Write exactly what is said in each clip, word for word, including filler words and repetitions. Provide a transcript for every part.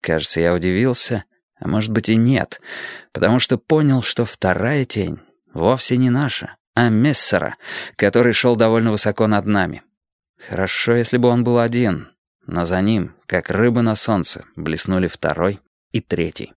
Кажется, я удивился, а может быть и нет, потому что понял, что вторая тень вовсе не наша, а Мессера, который шел довольно высоко над нами. Хорошо, если бы он был один, но за ним, как рыба на солнце, блеснули второй и третий.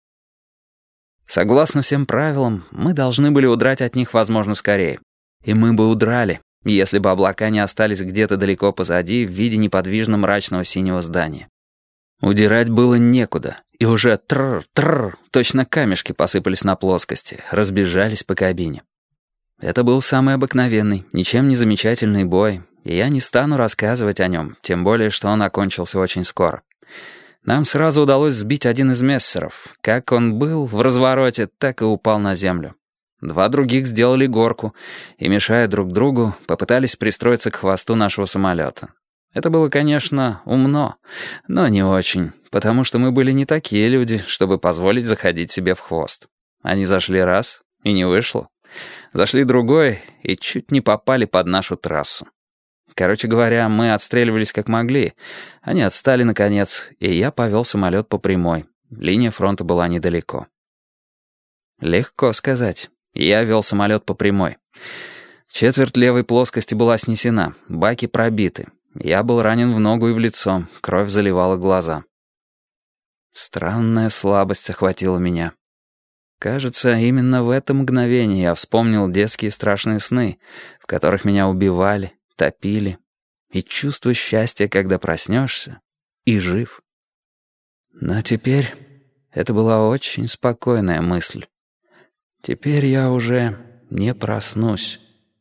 Согласно всем правилам, мы должны были удрать от них, возможно, скорее. И мы бы удрали, если бы облака не остались где-то далеко позади в виде неподвижно мрачного синего здания. Удирать было некуда, и уже тррр-тррр, точно камешки посыпались на плоскости, разбежались по кабине. Это был самый обыкновенный, ничем не замечательный бой, и я не стану рассказывать о нем, тем более, что он окончился очень скоро. Нам сразу удалось сбить один из мессеров. Как он был в развороте, так и упал на землю. Два других сделали горку и, мешая друг другу, попытались пристроиться к хвосту нашего самолета. Это было, конечно, умно, но не очень, потому что мы были не такие люди, чтобы позволить заходить себе в хвост. Они зашли раз, и не вышло. Зашли другой, и чуть не попали под нашу трассу. Короче говоря, мы отстреливались как могли. Они отстали, наконец, и я повел самолет по прямой. Линия фронта была недалеко. Легко сказать. Я вел самолет по прямой. Четверть левой плоскости была снесена, баки пробиты. Я был ранен в ногу и в лицо, кровь заливала глаза. Странная слабость охватила меня. Кажется, именно в это мгновение я вспомнил детские страшные сны, в которых меня убивали, топили, и чувство счастья, когда проснешься и жив. Но теперь это была очень спокойная мысль. Теперь я уже не проснусь.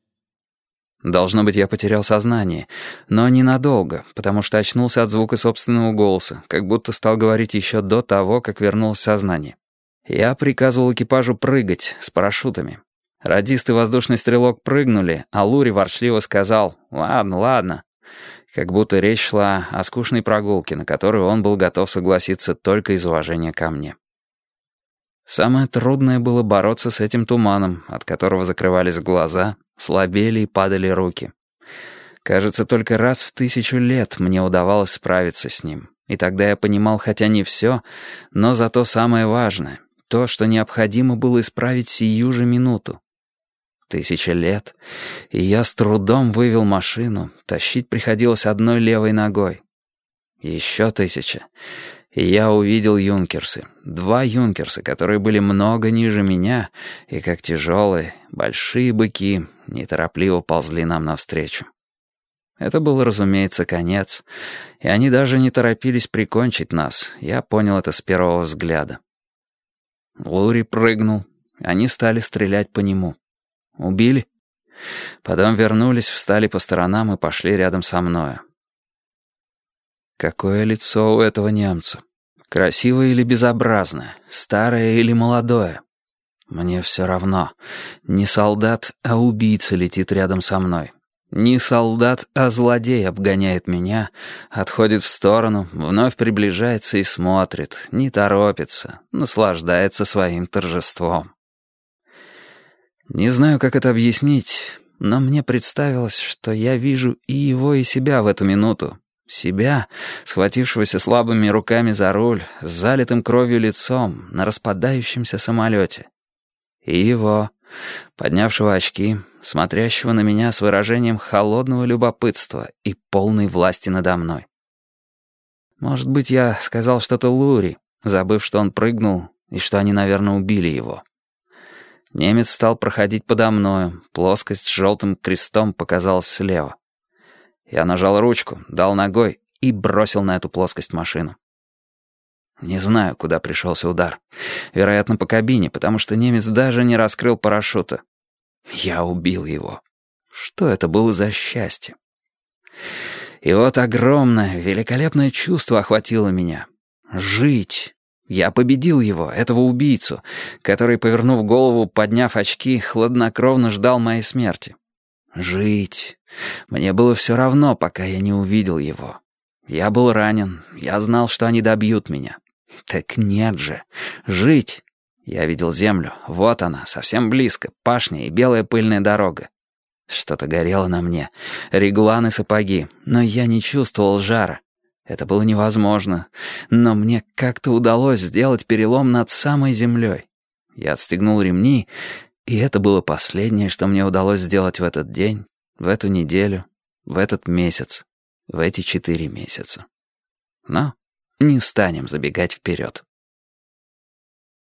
Должно быть, я потерял сознание, но ненадолго, потому что очнулся от звука собственного голоса, как будто стал говорить еще до того, как вернулось сознание. Я приказывал экипажу прыгать с парашютами. Радист и воздушный стрелок прыгнули, а Лури ворчливо сказал «Ладно, ладно», как будто речь шла о скучной прогулке, на которую он был готов согласиться только из уважения ко мне. Самое трудное было бороться с этим туманом, от которого закрывались глаза, слабели и падали руки. Кажется, только раз в тысячу лет мне удавалось справиться с ним, и тогда я понимал хотя не все, но зато самое важное, то, что необходимо было исправить сию же минуту. Тысяча лет, и я с трудом вывел машину, тащить приходилось одной левой ногой. Еще тысяча, и я увидел юнкерсы, два юнкерса, которые были много ниже меня, и как тяжелые, большие быки неторопливо ползли нам навстречу. Это был, разумеется, конец, и они даже не торопились прикончить нас, я понял это с первого взгляда. Лури прыгнул, они стали стрелять по нему. Убили. Потом вернулись, встали по сторонам и пошли рядом со мною. Какое лицо у этого немца? Красивое или безобразное? Старое или молодое? Мне все равно. Не солдат, а убийца летит рядом со мной. Не солдат, а злодей обгоняет меня, отходит в сторону, вновь приближается и смотрит, не торопится, наслаждается своим торжеством. Не знаю, как это объяснить, но мне представилось, что я вижу и его, и себя в эту минуту. Себя, схватившегося слабыми руками за руль, с залитым кровью лицом, на распадающемся самолете. И его, поднявшего очки, смотрящего на меня с выражением холодного любопытства и полной власти надо мной. Может быть, я сказал что-то Лури, забыв, что он прыгнул и что они, наверное, убили его. Немец стал проходить подо мною, плоскость с желтым крестом показалась слева. Я нажал ручку, дал ногой и бросил на эту плоскость машину. Не знаю, куда пришелся удар. Вероятно, по кабине, потому что немец даже не раскрыл парашюта. Я убил его. Что это было за счастье? И вот огромное, великолепное чувство охватило меня. Жить. Я победил его, этого убийцу, который, повернув голову, подняв очки, хладнокровно ждал моей смерти. Жить. Мне было все равно, пока я не увидел его. Я был ранен, я знал, что они добьют меня. Так нет же. Жить. Я видел землю. Вот она, совсем близко, пашня и белая пыльная дорога. Что-то горело на мне. Регланы, сапоги. Но я не чувствовал жара. Это было невозможно, но мне как-то удалось сделать перелом над самой землей. Я отстегнул ремни, и это было последнее, что мне удалось сделать в этот день, в эту неделю, в этот месяц, в эти четыре месяца. Но не станем забегать вперед.